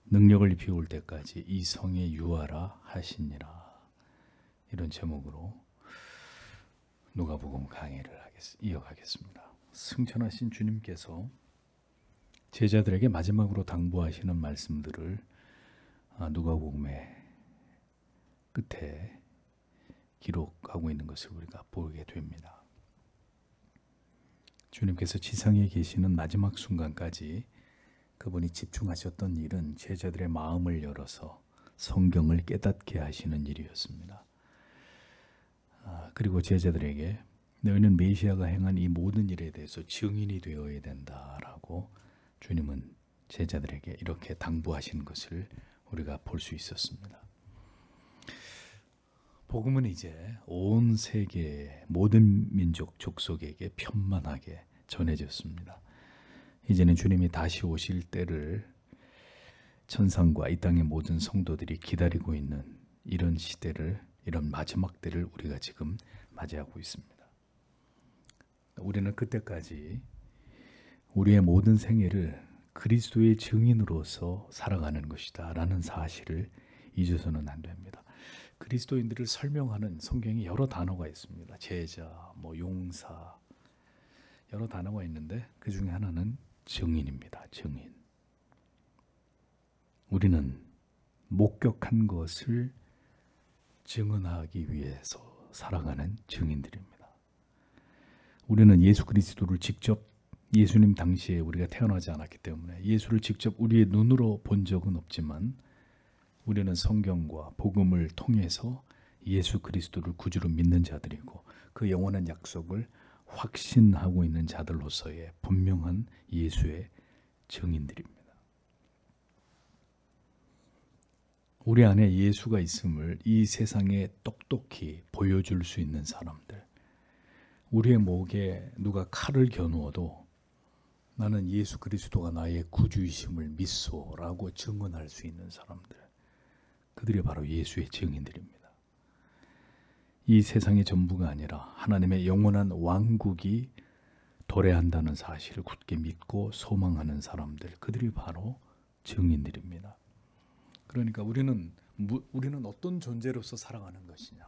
능력을 비울 때까지 이 성에 유하라 하시니라. 이런 제목으로 누가복음 강해를 이어가겠습니다. 승천하신 주님께서 제자들에게 마지막으로 당부하시는 말씀들을 누가복음의 끝에 기록하고 있는 것을 우리가 보게 됩니다. 주님께서 지상에 계시는 마지막 순간까지 그분이 집중하셨던 일은 제자들의 마음을 열어서 성경을 깨닫게 하시는 일이었습니다. 그리고 제자들에게 너희는 메시아가 행한 이 모든 일에 대해서 증인이 되어야 된다라고 주님은 제자들에게 이렇게 당부하신 것을 우리가 볼 수 있었습니다. 복음은 이제 온 세계 모든 민족 족속에게 편만하게 전해졌습니다. 이제는 주님이 다시 오실 때를 천상과 이 땅의 모든 성도들이 기다리고 있는 이런 시대를, 이런 마지막 때를 우리가 지금 맞이하고 있습니다. 우리는 그때까지 우리의 모든 생애를 그리스도의 증인으로서 살아가는 것이다 라는 사실을 잊어서는 안 됩니다. 그리스도인들을 설명하는 성경에 여러 단어가 있습니다. 제자, 용사, 여러 단어가 있는데 그 중에 하나는 증인입니다. 증인. 우리는 목격한 것을 증언하기 위해서 살아가는 증인들입니다. 우리는 예수 그리스도를 직접, 예수님 당시에 우리가 태어나지 않았기 때문에 예수를 직접 우리의 눈으로 본 적은 없지만 우리는 성경과 복음을 통해서 예수 그리스도를 구주로 믿는 자들이고 그 영원한 약속을 확신하고 있는 자들로서의 분명한 예수의 증인들입니다. 우리 안에 예수가 있음을 이 세상에 똑똑히 보여줄 수 있는 사람들, 우리의 목에 누가 칼을 겨누어도 나는 예수 그리스도가 나의 구주이심을 믿소라고 증언할 수 있는 사람들, 그들이 바로 예수의 증인들입니다. 이 세상의 전부가 아니라 하나님의 영원한 왕국이 도래한다는 사실을 굳게 믿고 소망하는 사람들, 그들이 바로 증인들입니다. 그러니까 우리는 어떤 존재로서 살아가는 것이냐?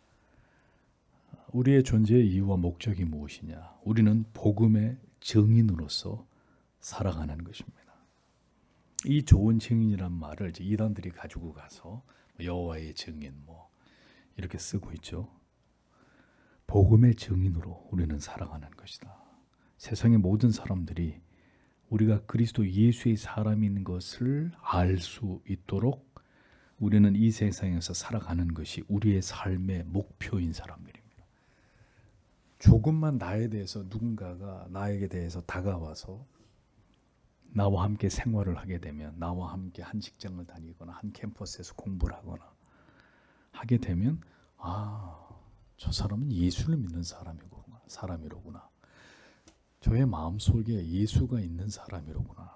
우리의 존재의 이유와 목적이 무엇이냐? 우리는 복음의 증인으로서 살아가는 것입니다. 이 좋은 증인이란 말을 이제 이단들이 가지고 가서 여호와의 증인 이렇게 쓰고 있죠. 복음의 증인으로 우리는 살아가는 것이다. 세상의 모든 사람들이 우리가 그리스도 예수의 사람인 것을 알 수 있도록 우리는 이 세상에서 살아가는 것이 우리의 삶의 목표인 사람들입니다. 조금만 나에 대해서 누군가가 나에게 대해서 다가와서 나와 함께 생활을 하게 되면, 나와 함께 한 직장을 다니거나 한 캠퍼스에서 공부를 하거나 하게 되면 저 사람은 예수를 믿는 사람이로구나. 저의 마음속에 예수가 있는 사람이로구나.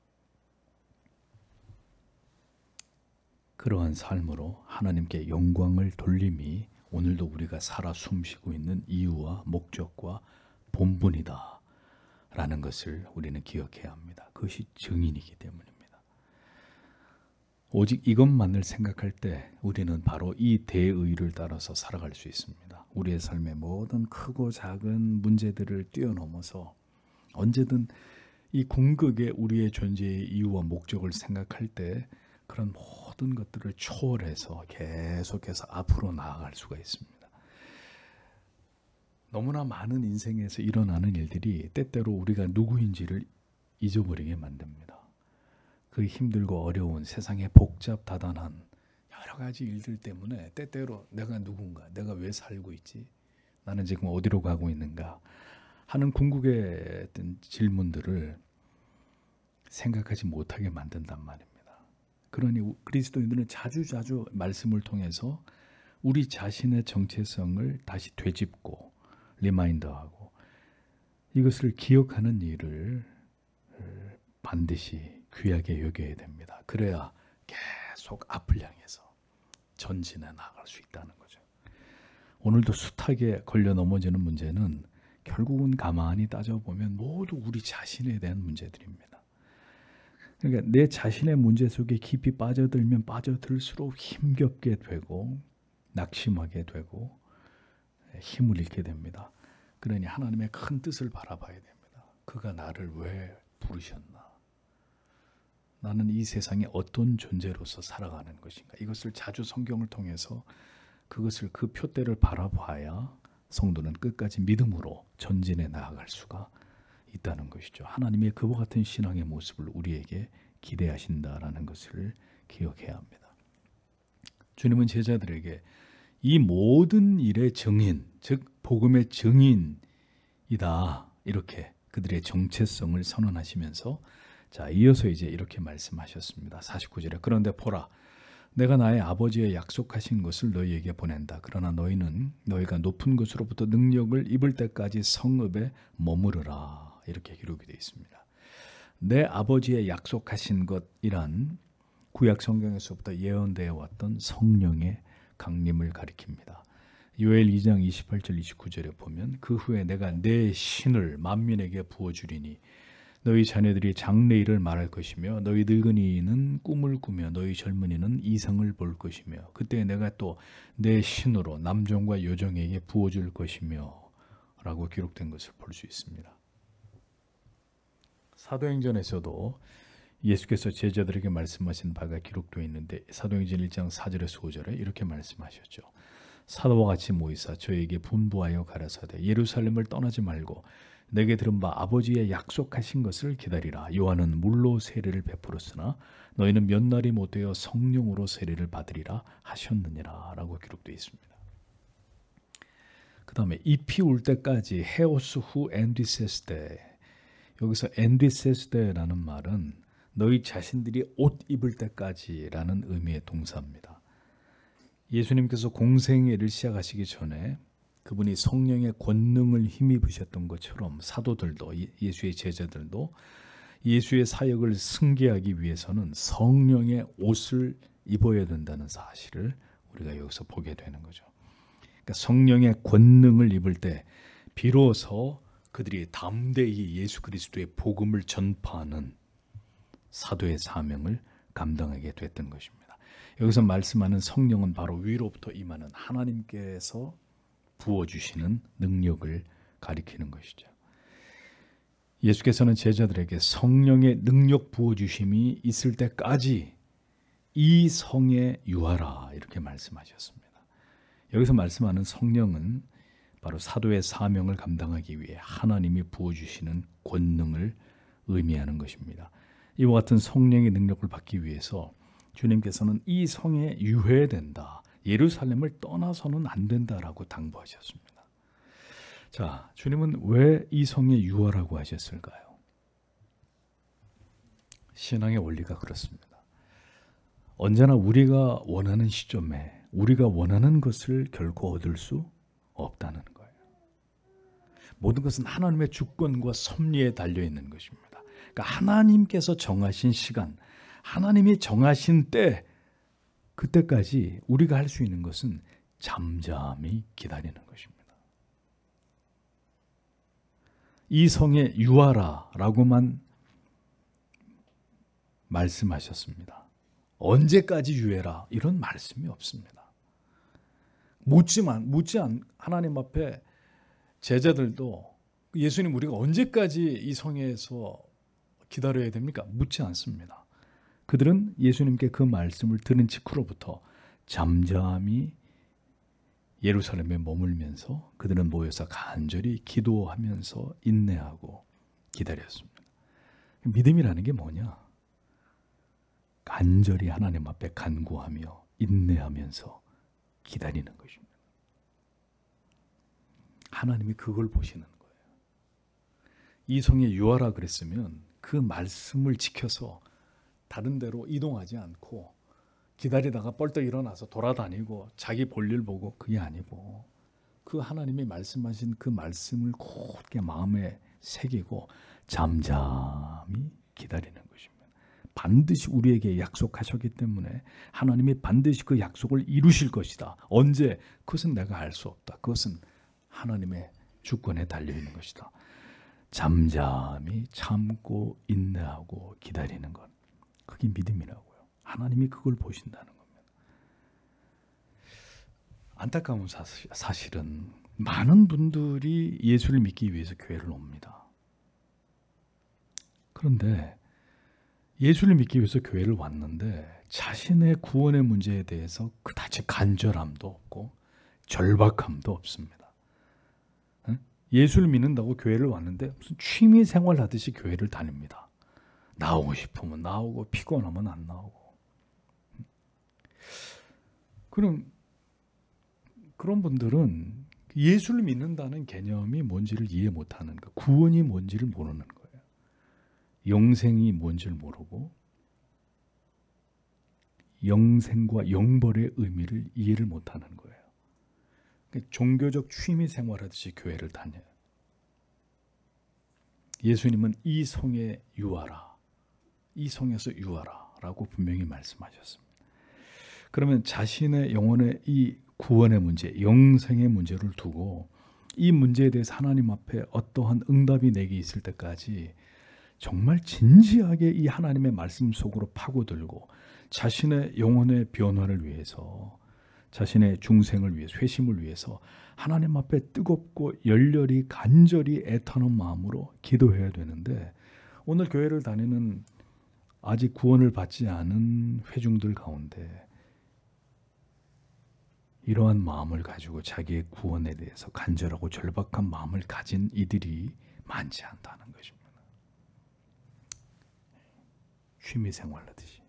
그러한 삶으로 하나님께 영광을 돌림이 오늘도 우리가 살아 숨쉬고 있는 이유와 목적과 본분이다 라는 것을 우리는 기억해야 합니다. 그것이 증인이기 때문입니다. 오직 이것만을 생각할 때 우리는 바로 이 대의를 따라서 살아갈 수 있습니다. 우리의 삶의 모든 크고 작은 문제들을 뛰어넘어서 언제든 이 궁극의 우리의 존재의 이유와 목적을 생각할 때 그런 모든 것들을 초월해서 계속해서 앞으로 나아갈 수가 있습니다. 너무나 많은 인생에서 일어나는 일들이 때때로 우리가 누구인지를 잊어버리게 만듭니다. 그 힘들고 어려운 세상의 복잡다단한 여러 가지 일들 때문에 때때로 내가 누군가, 내가 왜 살고 있지? 나는 지금 어디로 가고 있는가? 하는 궁극의 어떤 질문들을 생각하지 못하게 만든단 말입니다. 그러니 그리스도인들은 자주자주 말씀을 통해서 우리 자신의 정체성을 다시 되짚고 리마인더하고 이것을 기억하는 일을 반드시 귀하게 여겨야 됩니다. 그래야 계속 앞을 향해서 전진해 나갈 수 있다는 거죠. 오늘도 숱하게 걸려 넘어지는 문제는 결국은 가만히 따져보면 모두 우리 자신에 대한 문제들입니다. 그러니까 내 자신의 문제 속에 깊이 빠져들면 빠져들수록 힘겹게 되고 낙심하게 되고 힘을 잃게 됩니다. 그러니 하나님의 큰 뜻을 바라봐야 됩니다. 그가 나를 왜 부르셨나? 나는 이 세상에 어떤 존재로서 살아가는 것인가? 이것을 자주 성경을 통해서 그것을 그 표대를 바라봐야 성도는 끝까지 믿음으로 전진해 나아갈 수가 있다는 것이죠. 하나님의 그와 같은 신앙의 모습을 우리에게 기대하신다라는 것을 기억해야 합니다. 주님은 제자들에게 이 모든 일의 증인, 즉 복음의 증인이다, 이렇게 그들의 정체성을 선언하시면서 자, 이어서 이제 이렇게 말씀하셨습니다. 49절에 그런데 보라, 내가 나의 아버지의 약속하신 것을 너희에게 보낸다. 그러나 너희는 너희가 높은 곳으로부터 능력을 입을 때까지 성읍에 머무르라. 이렇게 기록이 되어 있습니다. 내 아버지의 약속하신 것이란 구약 성경에서부터 예언되어 왔던 성령의 강림을 가리킵니다. 요엘 2장 28절 29절에 보면 그 후에 내가 내 신을 만민에게 부어주리니 너희 자녀들이 장래일을 말할 것이며 너희 늙은이는 꿈을 꾸며 너희 젊은이는 이상을 볼 것이며 그때 내가 또 내 신으로 남종과 여종에게 부어줄 것이며 라고 기록된 것을 볼 수 있습니다. 사도행전에서도 예수께서 제자들에게 말씀하신 바가 기록되어 있는데 사도행전 1장 4절에서 5절에 이렇게 말씀하셨죠. 사도와 같이 모이사 저에게 분부하여 가라사대 예루살렘을 떠나지 말고 내게 들은 바 아버지의 약속하신 것을 기다리라. 요한은 물로 세례를 베풀었으나 너희는 몇 날이 못되어 성령으로 세례를 받으리라 하셨느니라 라고 기록되어 있습니다. 그 다음에 잎이 울 때까지 헤오스 후 엔디세스데, 여기서 엔디세스데라는 말은 너희 자신들이 옷 입을 때까지라는 의미의 동사입니다. 예수님께서 공생애를 시작하시기 전에 그분이 성령의 권능을 힘입으셨던 것처럼 사도들도 예수의 제자들도 예수의 사역을 승계하기 위해서는 성령의 옷을 입어야 된다는 사실을 우리가 여기서 보게 되는 거죠. 그러니까 성령의 권능을 입을 때 비로소 그들이 담대히 예수 그리스도의 복음을 전파하는 사도의 사명을 감당하게 됐던 것입니다. 여기서 말씀하는 성령은 바로 위로부터 임하는 하나님께서 부어주시는 능력을 가리키는 것이죠. 예수께서는 제자들에게 성령의 능력 부어주심이 있을 때까지 이 성에 유하라 이렇게 말씀하셨습니다. 여기서 말씀하는 성령은 바로 사도의 사명을 감당하기 위해 하나님이 부어주시는 권능을 의미하는 것입니다. 이와 같은 성령의 능력을 받기 위해서 주님께서는 이 성에 유해야 된다. 예루살렘을 떠나서는 안 된다라고 당부하셨습니다. 자, 주님은 왜 이 성에 유하라고 하셨을까요? 신앙의 원리가 그렇습니다. 언제나 우리가 원하는 시점에 우리가 원하는 것을 결코 얻을 수 없다는 거예요. 모든 것은 하나님의 주권과 섭리에 달려 있는 것입니다. 그러니까 하나님께서 정하신 시간, 하나님이 정하신 때, 그때까지 우리가 할 수 있는 것은 잠잠히 기다리는 것입니다. 이 성에 유하라 라고만 말씀하셨습니다. 언제까지 유해라 이런 말씀이 없습니다. 하나님 앞에 제자들도 예수님 우리가 언제까지 이 성에서 기다려야 됩니까? 묻지 않습니다. 그들은 예수님께 그 말씀을 들은 직후로부터 잠잠히 예루살렘에 머물면서 그들은 모여서 간절히 기도하면서 인내하고 기다렸습니다. 믿음이라는 게 뭐냐? 간절히 하나님 앞에 간구하며 인내하면서 기다리는 것입니다. 하나님이 그걸 보시는 거예요. 이 성에 유하라 그랬으면 그 말씀을 지켜서 다른 데로 이동하지 않고 기다리다가 뻘떡 일어나서 돌아다니고 자기 볼일 보고 그게 아니고 그 하나님이 말씀하신 그 말씀을 곧게 마음에 새기고 잠잠히 기다리는 것입니다. 반드시 우리에게 약속하셨기 때문에 하나님이 반드시 그 약속을 이루실 것이다. 언제? 그것은 내가 알 수 없다. 그것은 하나님의 주권에 달려있는 것이다. 잠잠히 참고 인내하고 기다리는 것. 그게 믿음이라고요. 하나님이 그걸 보신다는 겁니다. 안타까운 사실은 많은 분들이 예수를 믿기 위해서 교회를 옵니다. 그런데 예수를 믿기 위해서 교회를 왔는데 자신의 구원의 문제에 대해서 그다지 간절함도 없고 절박함도 없습니다. 예수를 믿는다고 교회를 왔는데 무슨 취미 생활하듯이 교회를 다닙니다. 나오고 싶으면 나오고 피곤하면 안 나오고. 그런 분들은 예수를 믿는다는 개념이 뭔지를 이해 못하는 거, 구원이 뭔지를 모르는 거예요. 영생이 뭔지를 모르고 영생과 영벌의 의미를 이해를 못하는 거예요. 종교적 취미 생활하듯이 교회를 다녀요. 예수님은 이 성에 유하라, 이 성에서 유하라 라고 분명히 말씀하셨습니다. 그러면 자신의 영혼의 이 구원의 문제, 영생의 문제를 두고 이 문제에 대해서 하나님 앞에 어떠한 응답이 내게 있을 때까지 정말 진지하게 이 하나님의 말씀 속으로 파고들고 자신의 영혼의 변화를 위해서, 자신의 중생을 위해서, 회심을 위해서 하나님 앞에 뜨겁고 열렬히 간절히 애타는 마음으로 기도해야 되는데, 오늘 교회를 다니는 아직 구원을 받지 않은 회중들 가운데 이러한 마음을 가지고 자기의 구원에 대해서 간절하고 절박한 마음을 가진 이들이 많지 않다는 것입니다. 취미생활하듯이.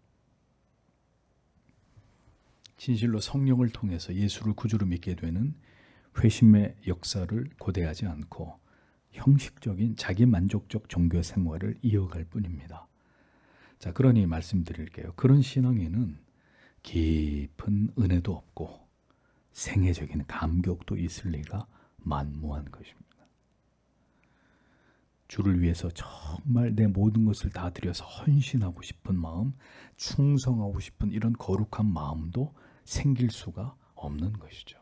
진실로 성령을 통해서 예수를 구주로 믿게 되는 회심의 역사를 고대하지 않고 형식적인 자기 만족적 종교 생활을 이어갈 뿐입니다. 자, 그러니 말씀드릴게요. 그런 신앙에는 깊은 은혜도 없고 생애적인 감격도 있을 리가 만무한 것입니다. 주를 위해서 정말 내 모든 것을 다 드려서 헌신하고 싶은 마음, 충성하고 싶은 이런 거룩한 마음도 생길 수가 없는 것이죠.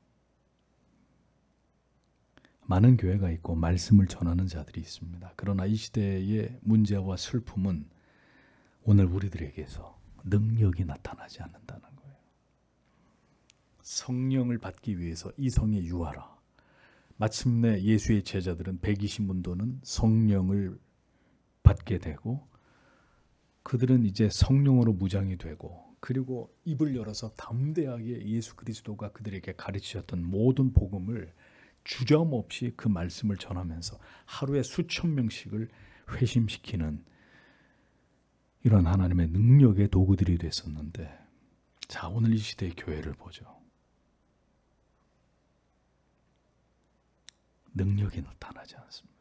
많은 교회가 있고 말씀을 전하는 자들이 있습니다. 그러나 이 시대의 문제와 슬픔은 오늘 우리들에게서 능력이 나타나지 않는다는 거예요. 성령을 받기 위해서 이 성에 유하라. 마침내 예수의 제자들은 120문도는 성령을 받게 되고 그들은 이제 성령으로 무장이 되고, 그리고 입을 열어서 담대하게 예수 그리스도가 그들에게 가르치셨던 모든 복음을 주저없이 그 말씀을 전하면서 하루에 수천 명씩을 회심시키는 이런 하나님의 능력의 도구들이 됐었는데, 자, 오늘 이 시대의 교회를 보죠. 능력이 나타나지 않습니다.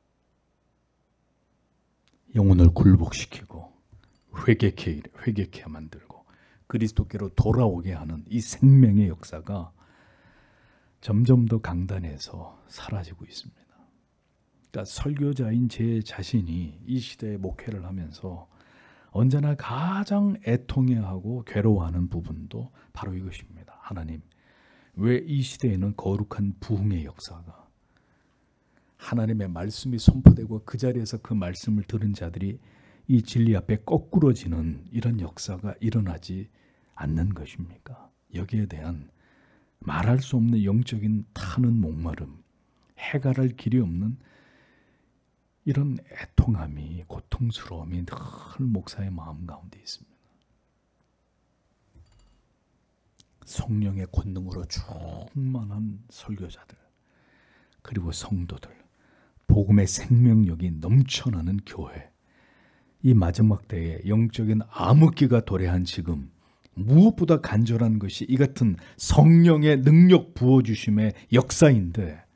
영혼을 굴복시키고 회개케 만들고 그리스도께로 돌아오게 하는 이 생명의 역사가 점점 더 강단해서 사라지고 있습니다. 그러니까 설교자인 제 자신이 이 시대에 목회를 하면서 언제나 가장 애통해하고 괴로워하는 부분도 바로 이것입니다. 하나님, 왜 이 시대에는 거룩한 부흥의 역사가, 하나님의 말씀이 선포되고 그 자리에서 그 말씀을 들은 자들이 이 진리 앞에 거꾸러지는 이런 역사가 일어나지 않는 것입니까? 여기에 대한 말할 수 없는 영적인 타는 목마름, 해결할 길이 없는 이런 애통함이, 고통스러움이 늘 목사의 마음 가운데 있습니다. 성령의 권능으로 충만한 설교자들, 그리고 성도들, 복음의 생명력이 넘쳐나는 교회, 이 마지막 때에 영적인 암흑기가 도래한 지금 무엇보다 간절한 것이 이 같은 성령의 능력 부어주심의 역사인데,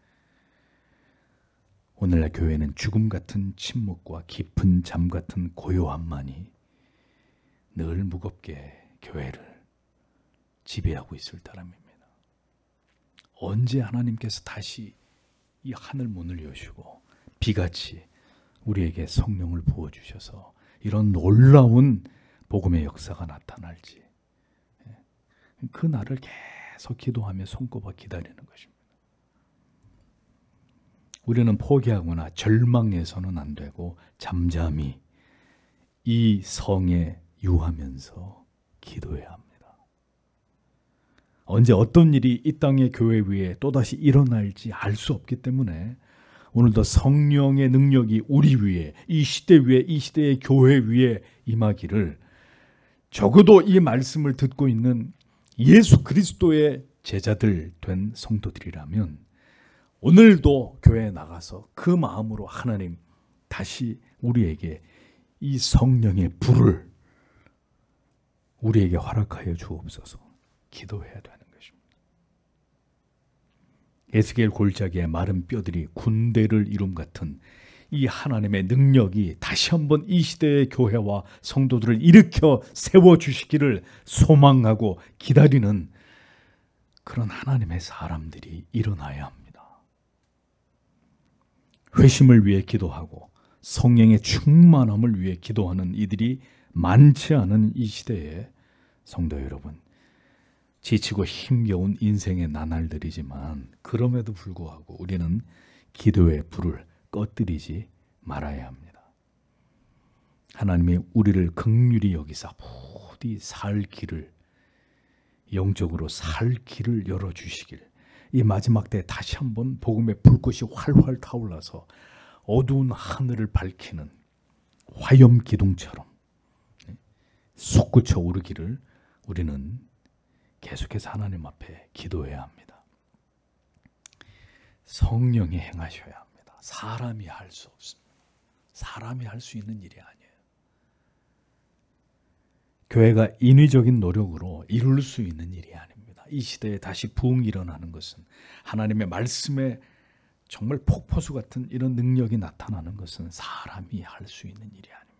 오늘날 교회는 죽음 같은 침묵과 깊은 잠 같은 고요함만이 늘 무겁게 교회를 지배하고 있을 따름입니다. 언제 하나님께서 다시 이 하늘 문을 여시고 비같이 우리에게 성령을 부어주셔서 이런 놀라운 복음의 역사가 나타날지, 그 날을 계속 기도하며 손꼽아 기다리는 것입니다. 우리는 포기하거나 절망해서는 안 되고 잠잠히 이 성에 유하면서 기도해야 합니다. 언제 어떤 일이 이 땅의 교회 위에 또다시 일어날지 알 수 없기 때문에 오늘도 성령의 능력이 우리 위에, 이 시대 위에, 이 시대의 교회 위에 임하기를 적어도 이 말씀을 듣고 있는 예수 그리스도의 제자들 된 성도들이라면 오늘도 교회에 나가서 그 마음으로 하나님 다시 우리에게 이 성령의 불을 우리에게 허락하여 주옵소서 기도해야 되는 것입니다. 에스겔 골짜기의 마른 뼈들이 군대를 이룸 같은 이 하나님의 능력이 다시 한번 이 시대의 교회와 성도들을 일으켜 세워주시기를 소망하고 기다리는 그런 하나님의 사람들이 일어나야 합니다. 회심을 위해 기도하고 성령의 충만함을 위해 기도하는 이들이 많지 않은 이 시대에 성도 여러분, 지치고 힘겨운 인생의 나날들이지만 그럼에도 불구하고 우리는 기도의 불을 꺼뜨리지 말아야 합니다. 하나님이 우리를 긍휼히 여기사 부디 살 길을, 영적으로 살 길을 열어주시길, 이 마지막 때 다시 한번 복음의 불꽃이 활활 타올라서 어두운 하늘을 밝히는 화염 기둥처럼 솟구쳐 오르기를 우리는 계속해서 하나님 앞에 기도해야 합니다. 성령이 행하셔야 합니다. 사람이 할 수 없습니다. 사람이 할 수 있는 일이 아니에요. 교회가 인위적인 노력으로 이룰 수 있는 일이 아닙니다. 이 시대에 다시 부흥이 일어나는 것은, 하나님의 말씀에 정말 폭포수 같은 이런 능력이 나타나는 것은 사람이 할 수 있는 일이 아닙니다.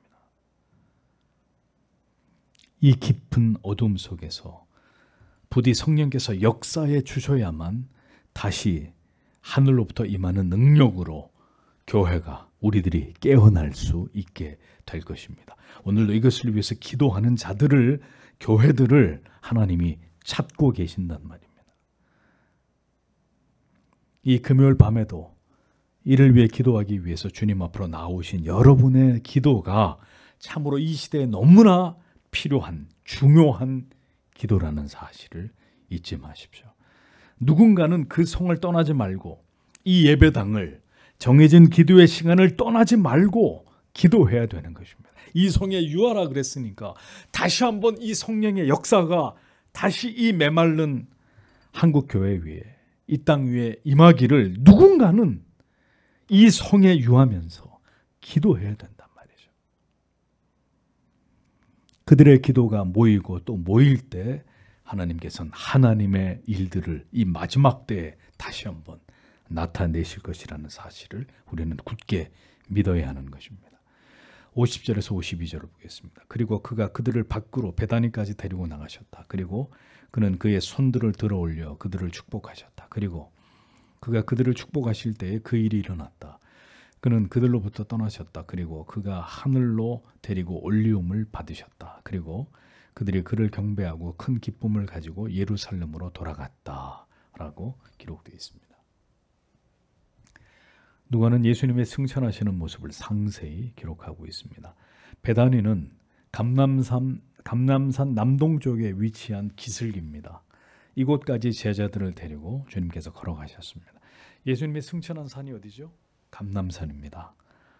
이 깊은 어둠 속에서 부디 성령께서 역사해 주셔야만 다시 하늘로부터 임하는 능력으로 교회가, 우리들이 깨어날 수 있게 될 것입니다. 오늘도 이것을 위해서 기도하는 자들을, 교회들을 하나님이 찾고 계신단 말입니다. 이 금요일 밤에도 이를 위해 기도하기 위해서 주님 앞으로 나오신 여러분의 기도가 참으로 이 시대에 너무나 필요한, 중요한 기도라는 사실을 잊지 마십시오. 누군가는 그 성을 떠나지 말고, 이 예배당을, 정해진 기도의 시간을 떠나지 말고 기도해야 되는 것입니다. 이 성에 유하라 그랬으니까 다시 한번 이 성령의 역사가 다시 이 메말른 한국 교회 위에, 이 땅 위에 임하기를 누군가는 이 성에 유하면서 기도해야 된단 말이죠. 그들의 기도가 모이고 또 모일 때 하나님께서는 하나님의 일들을 이 마지막 때에 다시 한번 나타내실 것이라는 사실을 우리는 굳게 믿어야 하는 것입니다. 50절에서 52절을 보겠습니다. 그리고 그가 그들을 밖으로 베다니까지 데리고 나가셨다. 그리고 그는 그의 손들을 들어 올려 그들을 축복하셨다. 그리고 그가 그들을 축복하실 때에 그 일이 일어났다. 그는 그들로부터 떠나셨다. 그리고 그가 하늘로 데리고 올리움을 받으셨다. 그리고 그들이 그를 경배하고 큰 기쁨을 가지고 예루살렘으로 돌아갔다. 라고 기록되어 있습니다. 누가는 예수님의 승천하시는 모습을 상세히 기록하고 있습니다. 베다니는 감남산 남동쪽에 위치한 기슭입니다. 이곳까지 제자들을 데리고 주님께서 걸어가셨습니다. 예수님의 승천한 산이 어디죠? 감남산입니다.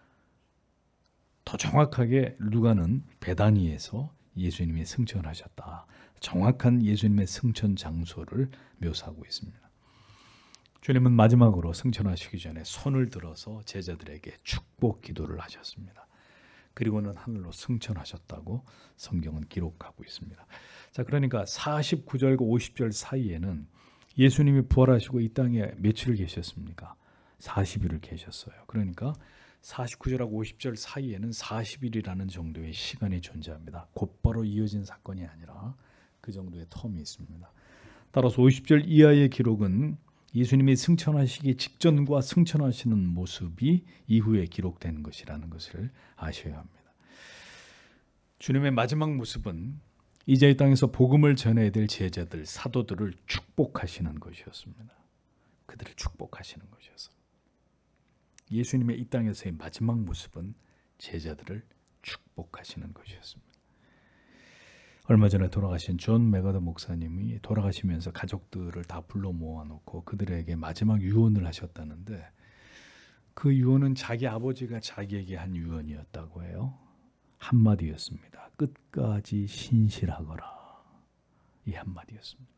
더 정확하게 누가는 베다니에서 예수님이 승천하셨다. 정확한 예수님의 승천 장소를 묘사하고 있습니다. 주님은 마지막으로 승천하시기 전에 손을 들어서 제자들에게 축복 기도를 하셨습니다. 그리고는 하늘로 승천하셨다고 성경은 기록하고 있습니다. 자, 그러니까 49절과 50절 사이에는 예수님이 부활하시고 이 땅에 며칠을 계셨습니까? 40일을 계셨어요. 그러니까 49절하고 50절 사이에는 40일이라는 정도의 시간이 존재합니다. 곧바로 이어진 사건이 아니라 그 정도의 텀이 있습니다. 따라서 50절 이하의 기록은 예수님이 승천하시기 직전과 승천하시는 모습이 이후에 기록된 것이라는 것을 아셔야 합니다. 주님의 마지막 모습은 이제 이 땅에서 복음을 전해야 될 제자들, 사도들을 축복하시는 것이었습니다. 그들을 축복하시는 것이었습니다. 예수님의 이 땅에서의 마지막 모습은 제자들을 축복하시는 것이었습니다. 얼마 전에 돌아가신 존 맥어더 목사님이 돌아가시면서 가족들을 다 불러 모아놓고 그들에게 마지막 유언을 하셨다는데, 그 유언은 자기 아버지가 자기에게 한 유언이었다고 해요. 한마디였습니다. 끝까지 신실하거라. 이 한마디였습니다.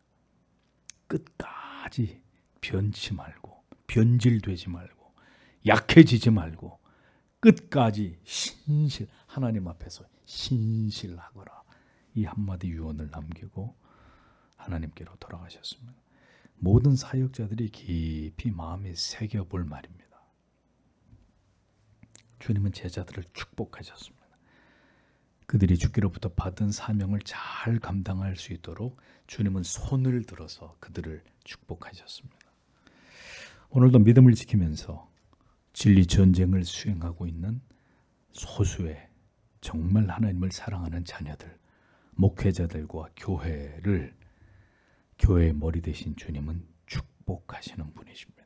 끝까지 변치 말고, 변질되지 말고, 약해지지 말고, 끝까지 하나님 앞에서 신실하거라. 이 한마디 유언을 남기고 하나님께로 돌아가셨습니다. 모든 사역자들이 깊이 마음에 새겨볼 말입니다. 주님은 제자들을 축복하셨습니다. 그들이 주께로부터 받은 사명을 잘 감당할 수 있도록 주님은 손을 들어서 그들을 축복하셨습니다. 오늘도 믿음을 지키면서 진리 전쟁을 수행하고 있는 소수의 정말 하나님을 사랑하는 자녀들, 목회자들과 교회의 머리 되신 주님은 축복하시는 분이십니다.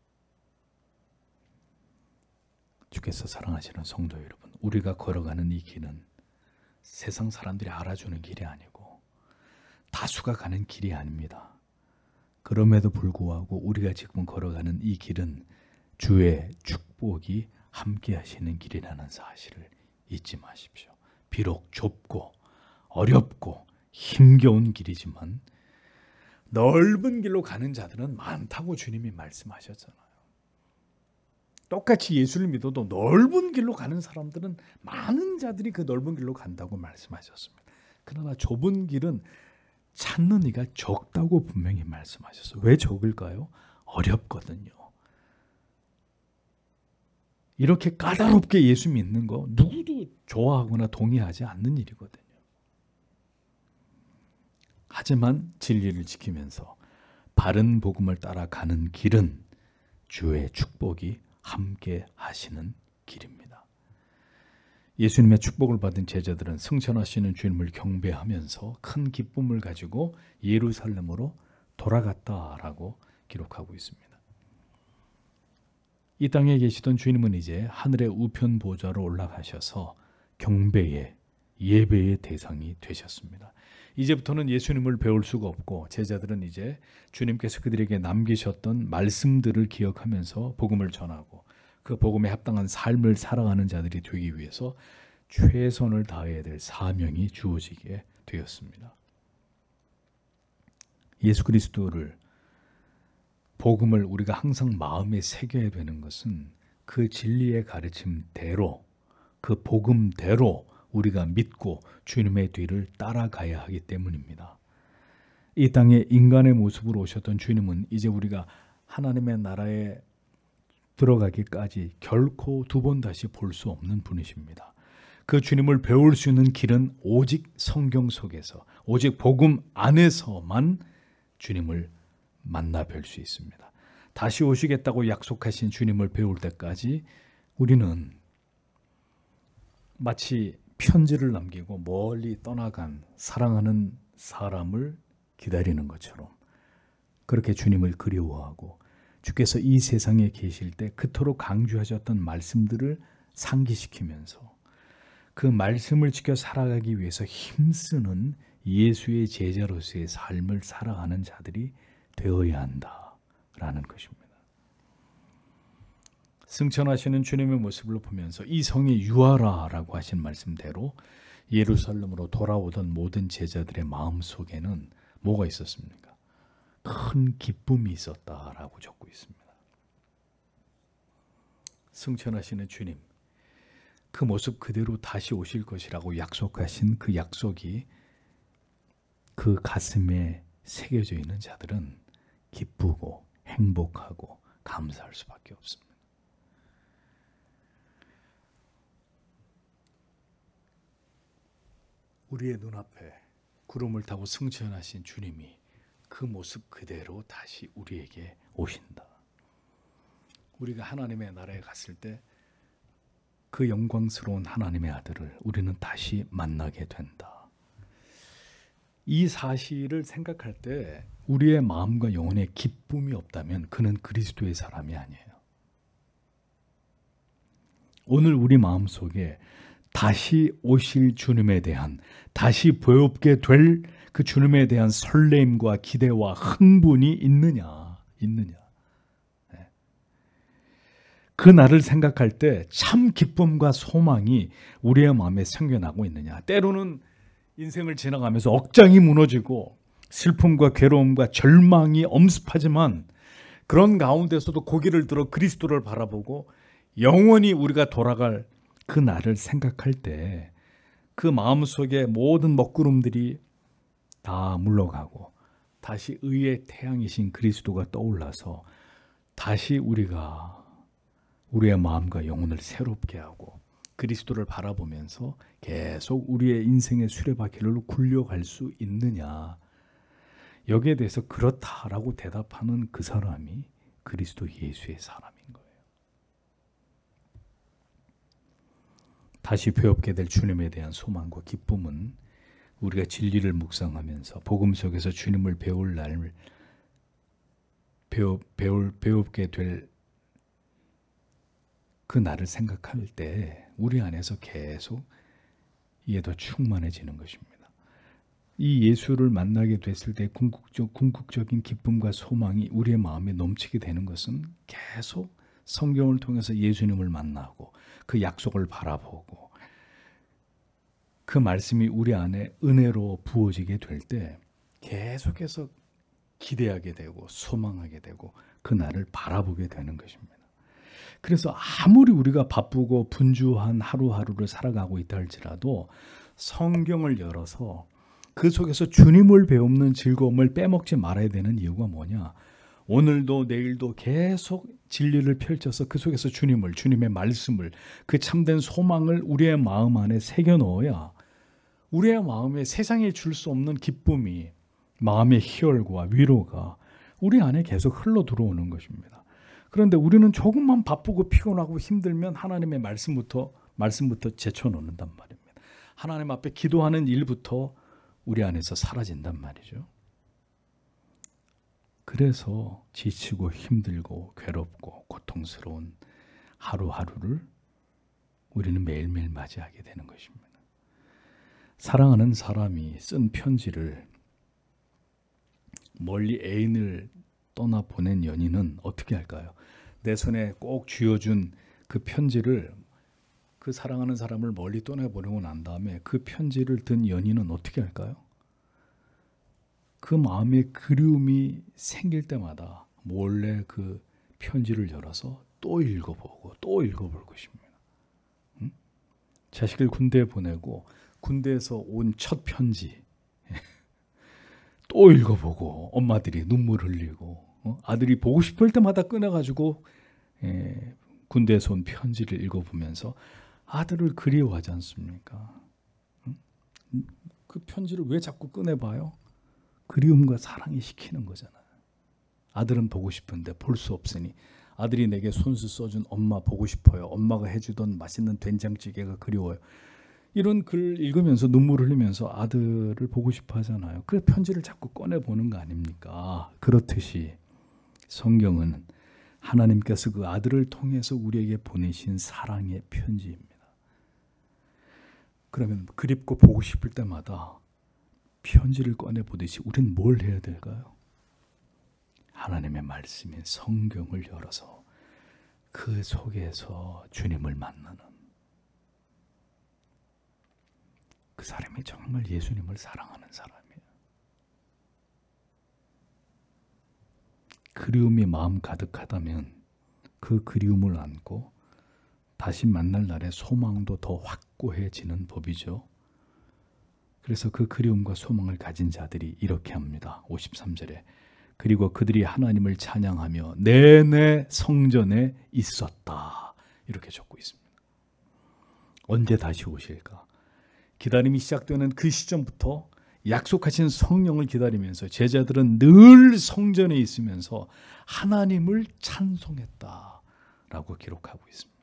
주께서 사랑하시는 성도 여러분, 우리가 걸어가는 이 길은 세상 사람들이 알아주는 길이 아니고 다수가 가는 길이 아닙니다. 그럼에도 불구하고 우리가 지금 걸어가는 이 길은 주의 축복이 함께 하시는 길이라는 사실을 잊지 마십시오. 비록 좁고 어렵고 힘겨운 길이지만 넓은 길로 가는 자들은 많다고 주님이 말씀하셨잖아요. 똑같이 예수를 믿어도 넓은 길로 가는 사람들은, 많은 자들이 그 넓은 길로 간다고 말씀하셨습니다. 그러나 좁은 길은 찾는 이가 적다고 분명히 말씀하셨어요. 왜 적을까요? 어렵거든요. 이렇게 까다롭게 예수 믿는 거 누구도 좋아하거나 동의하지 않는 일이거든요. 하지만 진리를 지키면서 바른 복음을 따라가는 길은 주의 축복이 함께 하시는 길입니다. 예수님의 축복을 받은 제자들은 승천하시는 주님을 경배하면서 큰 기쁨을 가지고 예루살렘으로 돌아갔다라고 기록하고 있습니다. 이 땅에 계시던 주님은 이제 하늘의 우편 보좌로 올라가셔서 경배의, 예배의 대상이 되셨습니다. 이제부터는 예수님을 배울 수가 없고 제자들은 이제 주님께서 그들에게 남기셨던 말씀들을 기억하면서 복음을 전하고 그 복음에 합당한 삶을 살아가는 자들이 되기 위해서 최선을 다해야 될 사명이 주어지게 되었습니다. 예수 그리스도를, 복음을 우리가 항상 마음에 새겨야 되는 것은 그 진리의 가르침대로, 그 복음대로 우리가 믿고 주님의 뒤를 따라가야 하기 때문입니다. 이 땅에 인간의 모습으로 오셨던 주님은 이제 우리가 하나님의 나라에 들어가기까지 결코 두 번 다시 볼 수 없는 분이십니다. 그 주님을 배울 수 있는 길은 오직 성경 속에서, 오직 복음 안에서만 주님을 만나 뵐 수 있습니다. 다시 오시겠다고 약속하신 주님을 배울 때까지 우리는 마치 편지를 남기고 멀리 떠나간 사랑하는 사람을 기다리는 것처럼 그렇게 주님을 그리워하고 주께서 이 세상에 계실 때 그토록 강조하셨던 말씀들을 상기시키면서 그 말씀을 지켜 살아가기 위해서 힘쓰는 예수의 제자로서의 삶을 살아가는 자들이 되어야 한다라는 것입니다. 승천하시는 주님의 모습을 보면서 이 성이 유하라라고 하신 말씀대로 예루살렘으로 돌아오던 모든 제자들의 마음 속에는 뭐가 있었습니까? 큰 기쁨이 있었다라고 적고 있습니다. 승천하시는 주님, 그 모습 그대로 다시 오실 것이라고 약속하신 그 약속이 그 가슴에 새겨져 있는 자들은 기쁘고 행복하고 감사할 수밖에 없습니다. 우리의 눈앞에 구름을 타고 승천하신 주님이 그 모습 그대로 다시 우리에게 오신다. 우리가 하나님의 나라에 갔을 때 그 영광스러운 하나님의 아들을 우리는 다시 만나게 된다. 이 사실을 생각할 때 우리의 마음과 영혼에 기쁨이 없다면 그는 그리스도의 사람이 아니에요. 오늘 우리 마음속에 다시 오실 주님에 대한, 다시 보엽게 될 그 주님에 대한 설렘과 기대와 흥분이 있느냐. 그 날을 생각할 때 참 기쁨과 소망이 우리의 마음에 생겨나고 있느냐. 때로는 인생을 지나가면서 억장이 무너지고 슬픔과 괴로움과 절망이 엄습하지만 그런 가운데서도 고개를 들어 그리스도를 바라보고 영원히 우리가 돌아갈 그 날을 생각할 때 그 마음속에 모든 먹구름들이 다 물러가고 다시 의의 태양이신 그리스도가 떠올라서 다시 우리가 우리의 마음과 영혼을 새롭게 하고 그리스도를 바라보면서 계속 우리의 인생의 수레바퀴를 굴려갈 수 있느냐. 여기에 대해서 그렇다라고 대답하는 그 사람이 그리스도 예수의 사람인 거예요. 다시 배웁게 될 주님에 대한 소망과 기쁨은 우리가 진리를 묵상하면서 복음 속에서 주님을 배울 날을 배웁게 될 그 날을 생각할 때 우리 안에서 계속 이에 더 충만해지는 것입니다. 이 예수를 만나게 됐을 때 궁극적인 기쁨과 소망이 우리의 마음에 넘치게 되는 것은 계속 성경을 통해서 예수님을 만나고 그 약속을 바라보고 그 말씀이 우리 안에 은혜로 부어지게 될 때 계속해서 기대하게 되고 소망하게 되고 그 날을 바라보게 되는 것입니다. 그래서 아무리 우리가 바쁘고 분주한 하루하루를 살아가고 있다 할지라도 성경을 열어서 그 속에서 주님을 배우는 즐거움을 빼먹지 말아야 되는 이유가 뭐냐? 오늘도 내일도 계속 진리를 펼쳐서 그 속에서 주님의 말씀을, 그 참된 소망을 우리의 마음 안에 새겨 넣어야 우리의 마음에 세상에 줄 수 없는 기쁨이, 마음의 희열과 위로가 우리 안에 계속 흘러 들어오는 것입니다. 그런데 우리는 조금만 바쁘고 피곤하고 힘들면 하나님의 말씀부터 제쳐놓는단 말입니다. 하나님 앞에 기도하는 일부터 우리 안에서 사라진단 말이죠. 그래서 지치고 힘들고 괴롭고 고통스러운 하루하루를 우리는 매일매일 맞이하게 되는 것입니다. 사랑하는 사람이 쓴 편지를 멀리 애인을 떠나 보낸 연인은 어떻게 할까요? 내 손에 꼭 쥐어준 그 편지를, 그 사랑하는 사람을 멀리 떠나보내고 난 다음에 그 편지를 든 연인은 어떻게 할까요? 그 마음에 그리움이 생길 때마다 몰래 그 편지를 열어서 또 읽어보고 또 읽어볼 것입니다. 자식을 군대에 보내고 군대에서 온 첫 편지 또 읽어보고 엄마들이 눈물 흘리고 아들이 보고 싶을 때마다 꺼내가지고 군대에서 온 편지를 읽어보면서 아들을 그리워하지 않습니까? 그 편지를 왜 자꾸 꺼내봐요? 그리움과 사랑이 시키는 거잖아요. 아들은 보고 싶은데 볼 수 없으니 아들이 내게 손수 써준 엄마 보고 싶어요. 엄마가 해주던 맛있는 된장찌개가 그리워요. 이런 글 읽으면서 눈물 흘리면서 아들을 보고 싶어 하잖아요. 그래 편지를 자꾸 꺼내보는 거 아닙니까? 그렇듯이 성경은 하나님께서 그 아들을 통해서 우리에게 보내신 사랑의 편지입니다. 그러면 그립고 보고 싶을 때마다 편지를 꺼내보듯이 우리는 뭘 해야 될까요? 하나님의 말씀인 성경을 열어서 그 속에서 주님을 만나는 그 사람이 정말 예수님을 사랑하는 사람이에요. 그리움이 마음 가득하다면 그 그리움을 안고 다시 만날 날의 소망도 더 확고해지는 법이죠. 그래서 그 그리움과 소망을 가진 자들이 이렇게 합니다. 53절에 그리고 그들이 하나님을 찬양하며 내내 성전에 있었다. 이렇게 적고 있습니다. 언제 다시 오실까? 기다림이 시작되는 그 시점부터 약속하신 성령을 기다리면서 제자들은 늘 성전에 있으면서 하나님을 찬송했다라고 기록하고 있습니다.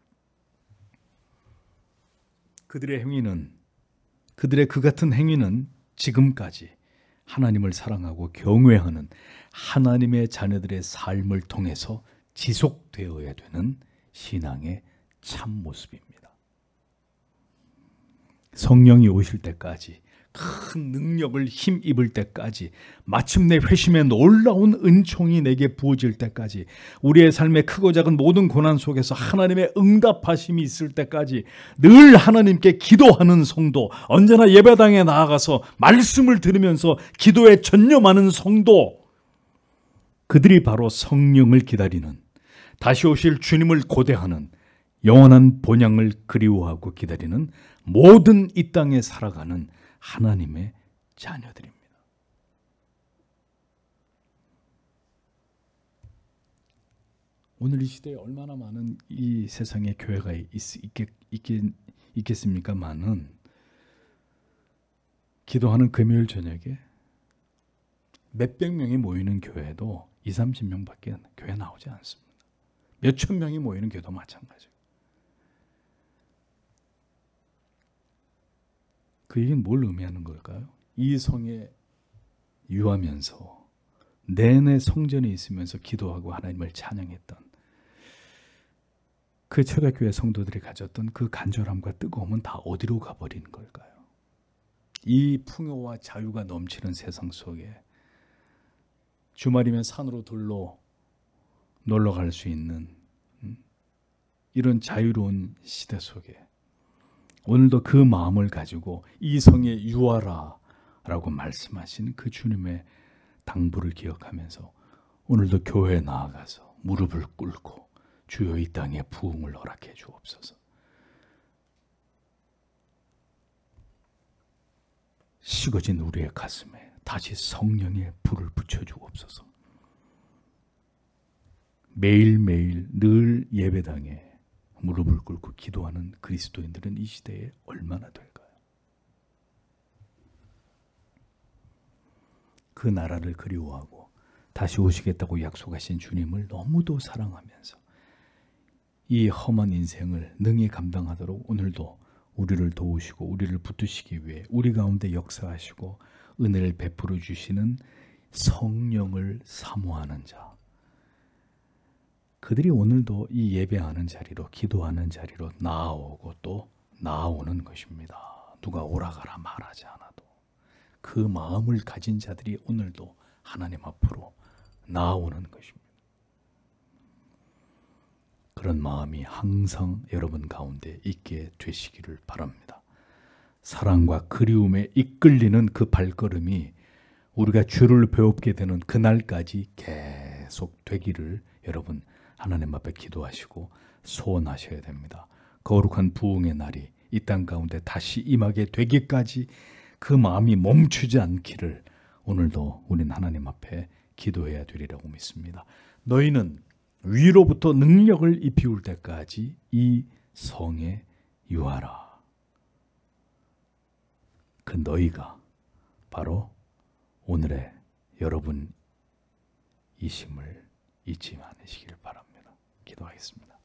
그들의 행위는, 그들의 그 같은 행위는 지금까지 하나님을 사랑하고 경외하는 하나님의 자녀들의 삶을 통해서 지속되어야 되는 신앙의 참 모습입니다. 성령이 오실 때까지, 큰 능력을 힘입을 때까지, 마침내 회심의 놀라운 은총이 내게 부어질 때까지, 우리의 삶의 크고 작은 모든 고난 속에서 하나님의 응답하심이 있을 때까지 늘 하나님께 기도하는 성도, 언제나 예배당에 나아가서 말씀을 들으면서 기도에 전념하는 성도, 그들이 바로 성령을 기다리는, 다시 오실 주님을 고대하는, 영원한 본향을 그리워하고 기다리는 모든 이 땅에 살아가는 하나님의 자녀들입니다. 오늘 이 시대에 얼마나 많은 이 세상에 교회가 있겠습니까만은, 기도하는 금요일 저녁에 몇백 명이 모이는 교회도 20-30명밖에 교회 나오지 않습니다. 몇천 명이 모이는 교회도 마찬가지예요. 그 얘기는 뭘 의미하는 걸까요? 이 성에 유하면서 내내 성전에 있으면서 기도하고 하나님을 찬양했던 그 초대교회 성도들이 가졌던 그 간절함과 뜨거움은 다 어디로 가버린 걸까요? 이 풍요와 자유가 넘치는 세상 속에 주말이면 산으로 들러 놀러 갈 수 있는 이런 자유로운 시대 속에 오늘도 그 마음을 가지고 이 성에 유하라 라고 말씀하신 그 주님의 당부를 기억하면서 오늘도 교회에 나아가서 무릎을 꿇고 주여 이 땅에 부흥을 허락해 주옵소서. 식어진 우리의 가슴에 다시 성령의 불을 붙여주옵소서. 매일매일 늘 예배당에 무릎을 꿇고 기도하는 그리스도인들은 이 시대에 얼마나 될까요? 그 나라를 그리워하고 다시 오시겠다고 약속하신 주님을 너무도 사랑하면서 이 험한 인생을 능히 감당하도록 오늘도 우리를 도우시고 우리를 붙드시기 위해 우리 가운데 역사하시고 은혜를 베풀어 주시는 성령을 사모하는 자, 그들이 오늘도 이 예배하는 자리로, 기도하는 자리로 나아오고 또 나아오는 것입니다. 누가 오라가라 말하지 않아도 그 마음을 가진 자들이 오늘도 하나님 앞으로 나아오는 것입니다. 그런 마음이 항상 여러분 가운데 있게 되시기를 바랍니다. 사랑과 그리움에 이끌리는 그 발걸음이 우리가 주를 배웁게 되는 그날까지 계속 되기를 여러분 하나님 앞에 기도하시고 소원하셔야 됩니다. 거룩한 부흥의 날이 이 땅 가운데 다시 임하게 되기까지 그 마음이 멈추지 않기를 오늘도 우린 하나님 앞에 기도해야 되리라고 믿습니다. 너희는 위로부터 능력을 입히울 때까지 이 성에 유하라. 그 너희가 바로 오늘의 여러분이심을 잊지 않으시길 바랍니다. 기도하겠습니다.